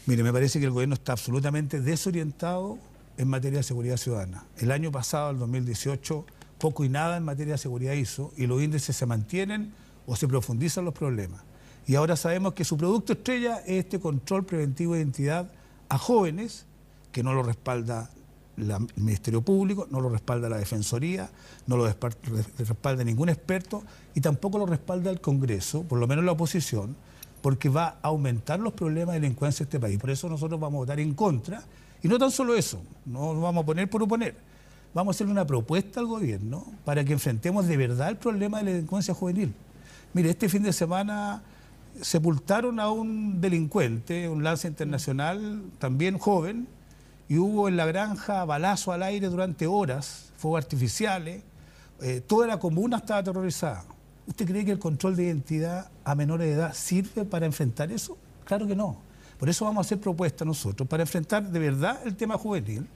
Mire, me parece que el gobierno está absolutamente desorientado en materia de seguridad ciudadana. El año pasado, el 2018, poco y nada en materia de seguridad hizo y los índices se mantienen o se profundizan los problemas. Y ahora sabemos que su producto estrella es este control preventivo de identidad a jóvenes, que no lo respalda el Ministerio Público, no lo respalda la Defensoría, no lo respalda ningún experto y tampoco lo respalda el Congreso, por lo menos la oposición, porque va a aumentar los problemas de delincuencia en este país. Por eso nosotros vamos a votar en contra. Y no tan solo eso, no nos vamos a poner por oponer. Vamos a hacer una propuesta al gobierno para que enfrentemos de verdad el problema de la delincuencia juvenil. Mire, este fin de semana sepultaron a un delincuente, un lance internacional, también joven, y hubo en la granja balazo al aire durante horas, fuegos artificiales, toda la comuna estaba aterrorizada. ¿Usted cree que el control de identidad a menores de edad sirve para enfrentar eso? Claro que no. Por eso vamos a hacer propuestas nosotros, para enfrentar de verdad el tema juvenil.